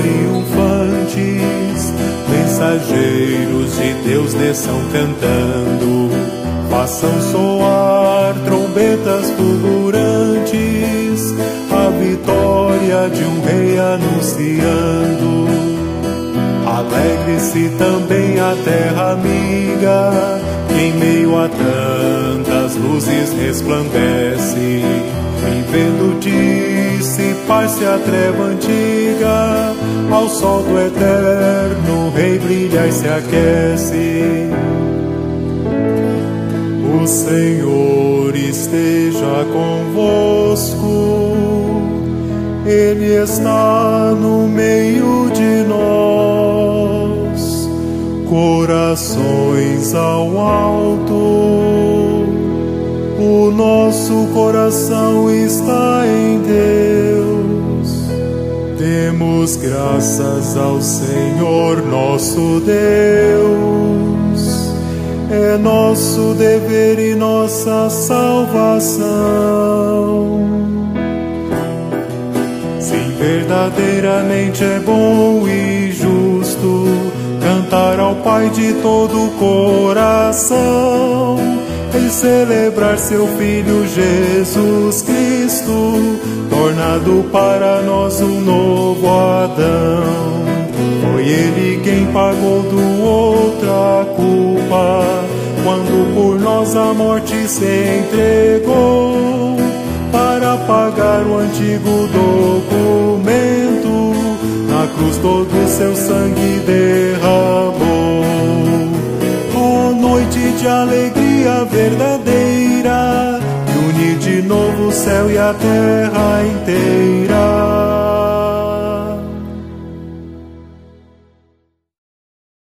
triunfantes, mensageiros de Deus desçam cantando, façam soar trombetas fulgurantes, a vitória de um rei anunciando. Alegre-se também a terra amiga, que em meio a tantas luzes resplandece, e vendo dissipar-se a treva antiga, ao sol do eterno Rei brilha e se aquece. O Senhor esteja convosco, Ele está no meio de nós. Corações ao alto, o nosso coração está em Deus. Demos graças ao Senhor nosso Deus, é nosso dever e nossa salvação. Sim, verdadeiramente é bom e justo cantar ao Pai de todo o coração e celebrar seu Filho Jesus Cristo, tornado para nós um novo Adão. Foi Ele quem pagou do outro a culpa, quando por nós a morte se entregou, para pagar o antigo documento, na cruz todo o seu sangue derramou. Ó noite de alegria verdadeira, que une de novo o céu e a terra inteira.